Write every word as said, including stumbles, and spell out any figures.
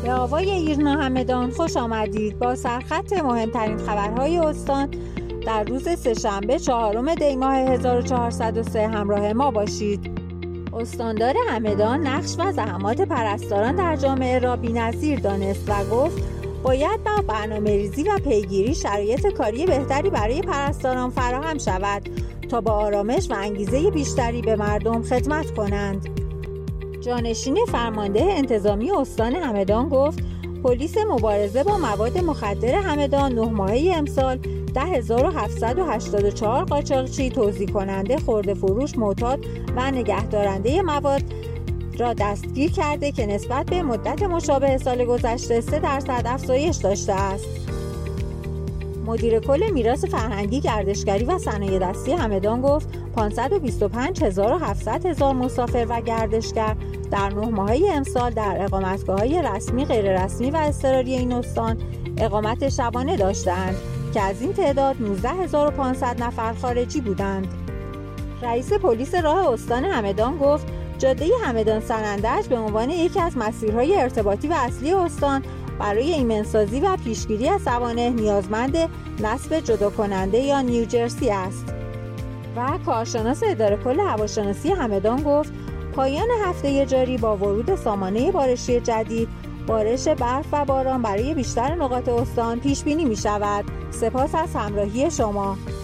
به آوای ایرنا همدان خوش آمدید. با سرخط مهمترین خبرهای استان در روز سه‌شنبه چهارم دی ماه هزار و چهارصد و سه همراه ما باشید. استاندار همدان نقش و زحمات پرستاران در جامعه را بی‌نظیر دانست و گفت باید با برنامه‌ریزی و پیگیری شرایط کاری بهتری برای پرستاران فراهم شود تا با آرامش و انگیزه بیشتری به مردم خدمت کنند. جانشین فرمانده انتظامی استان همدان گفت پلیس مبارزه با مواد مخدر همدان نه ماهه امسال ده هزار و هفتصد و هشتاد و چهار قاچاقچی، توزیع کننده، خرده فروش، معتاد و نگهدارنده مواد را دستگیر کرده که نسبت به مدت مشابه سال گذشته سه درصد افزایش داشته است. مدیر کل میراث فرهنگی، گردشگری و صنایع دستی همدان گفت پانصد و بیست و پنج هزار و هفتصد هزار مسافر و گردشگر در نه ماهه امسال در اقامتگاه‌های رسمی، غیر رسمی و اضطراری این استان اقامت شبانه داشتند که از این تعداد نوزده هزار و پانصد نفر خارجی بودند. رئیس پلیس راه استان همدان گفت جاده همدان سنندج به عنوان یکی از مسیرهای ارتباطی و اصلی استان برای ایمنسازی و پیشگیری از سوانح نیازمند نصب جدا کننده یا نیوجرسی است. و کارشناس اداره کل هواشناسی همدان گفت پایان هفته جاری با ورود سامانه بارشی جدید، بارش برف و باران برای بیشتر نقاط استان پیش بینی می شود. سپاس از همراهی شما.